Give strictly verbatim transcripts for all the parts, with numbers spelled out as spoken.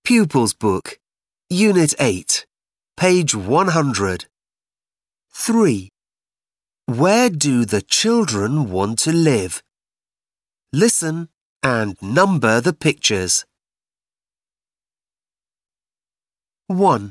Pupils Book, Unit eight, page one hundred. three. Where do the children want to live? Listen and number the pictures. one.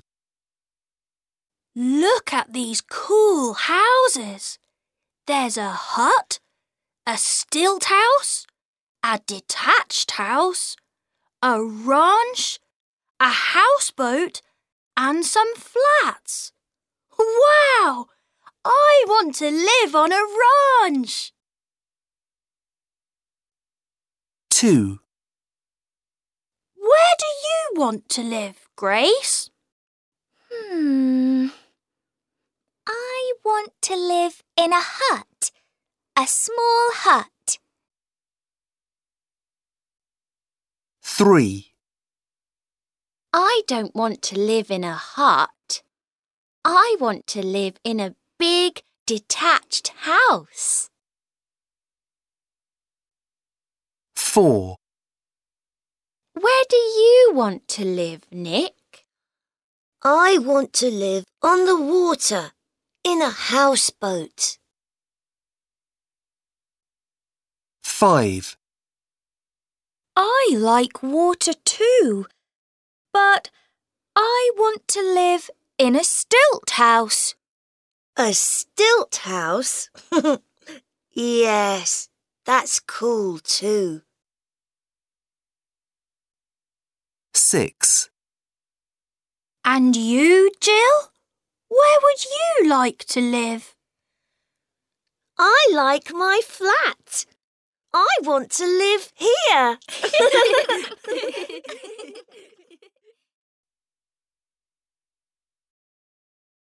Look at these cool houses. There's a hut, a stilt house, a detached house, a ranch, a houseboat, and some flats. Wow! I want to live on a ranch. two. Where do you want to live, Grace? Hmm. I want to live in a hut. A small hut. three. I don't want to live in a hut. I want to live in a big, detached house. four. Where do you want to live, Nick? I want to live on the water, in a houseboat. five. I like water too, but I want to live in a stilt house. A stilt house? Yes, that's cool too. six. And you, Jill? Where would you like to live? I like my flat. I want to live here.